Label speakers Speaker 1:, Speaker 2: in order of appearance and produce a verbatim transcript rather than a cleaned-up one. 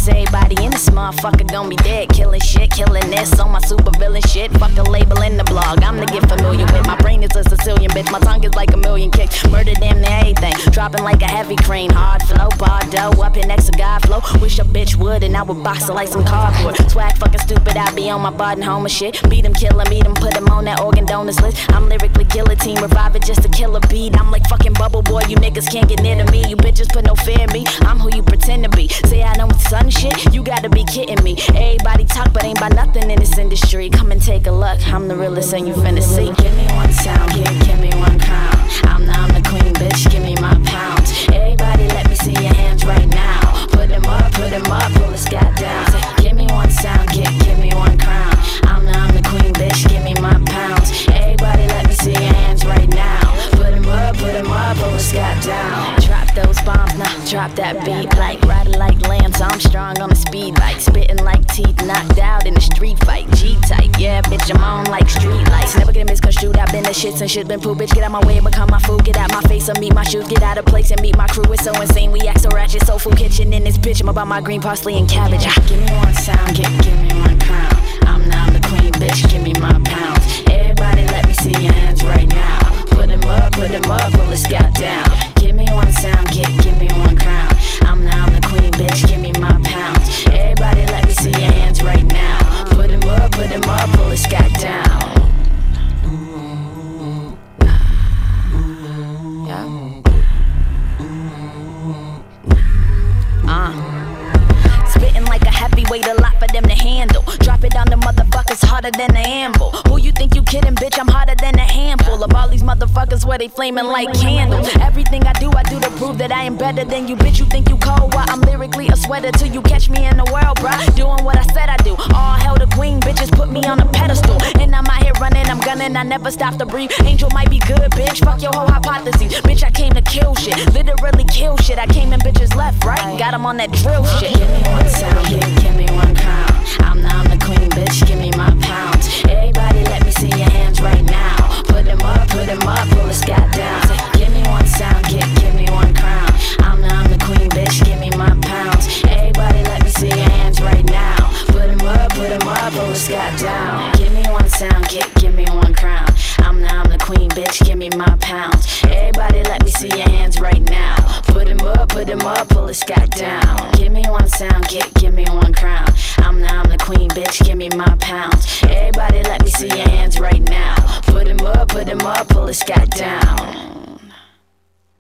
Speaker 1: Cause everybody in this motherfucker gon' be dead. Killing shit, killing this on my super villain shit. Fuck a label in the blog, I'm to get familiar with. My brain is a Sicilian bitch, my tongue is like a million kicks. Murder damn near everything, dropping like a heavy crane. Hard flow, bar dough, up here next to God flow. Wish a bitch would and I would box her like some cardboard. Swag fucking stupid, I be on my Bard and Homer shit. Beat him, kill him, eat him, put him on that organ donors list. I'm lyrically guillotine, revive it just to kill a beat. I'm like fucking Bubble Boy, you niggas can't get near to me. You bitches put no fear in me, I'm who you pretend to be. Say I don't son shit, you gotta be kidding me. Everybody talk but ain't about nothing in this industry. Come and take a look, I'm the realest and you finna see. Give me one sound, give, give me one crown. I'm the, I'm the queen, bitch, give me my pounds. Everybody let me see your hands right now. Put them up, put them up, pull the sky down. Say, give me one sound, give, give me one crown. I'm the, I'm the queen, bitch, give me my pounds. Everybody let me see your hands right now. Put them up, put them up, pull the sky down. Drop those bombs, now drop that beat. Like riding like Lance, I'm strong on the speed bike. Spitting like teeth, knocked out in the street fight. G-type, yeah, bitch, I'm on like street lights. Never get misconstrued, I've been the shits and shit been poo. Bitch, get out my way and become my food. Get out my face and meet my shoes. Get out of place and meet my crew. It's so insane, we act so ratchet. Soul food kitchen in this bitch. I'm about my green parsley and cabbage. Ah, give me one sound, give, give me one crown. I'm now the queen, bitch, give me my pounds. Everybody let me see your hands right now. Put them up, put them up, pull the sky down. Give me one sound, give, give me one crown. I'm now the queen, bitch, give me my pounds. Everybody let me see your hands right now. Put them up, put them up, pull the sky down. Yeah. Uh. Spitting like a heavyweight, a lot for them to handle. Drop it on the motherfuckers harder than a anvil. Who you think you kidding, bitch? I'm harder than a handful of all these motherfuckers where they flaming like candles. Everything I do, I do to prove that I am better than you, bitch. You think you cold? Well, I'm lyrically a sweater till you catch me in the world, bruh. Doing what I said I do. All hell the queen, bitches put me on a pedestal. And I'm out here running, I'm gunning, I never stop to breathe. Angel might be good, bitch. Fuck your whole hypothesis. Bitch, I came to kill shit. Literally kill shit. I came in bitches left, right? Got them on that drill shit. Give me one sound, give, give me one crown. I'm the, I'm the queen, bitch, give me my pounds. Everybody let me see your hands right now. Put them up, put them up, pull the sky down. Say, give me one sound, give, give me one crown. I'm the, I'm the queen, bitch, give me my pounds. Everybody let me see your hands right now. Put them up, put them up, pull the sky down. Give me one sound, give, give me one crown. I'm the, I'm the queen, bitch, give me my pounds. Everybody let me see your hands right now. Put them up, put them up, pull the sky down. Give me one sound, give, give me one crown. I'm the, I'm the queen, bitch, give me my pounds. Everybody let me see your hands right now. Put them up, put them up, pull the sky down.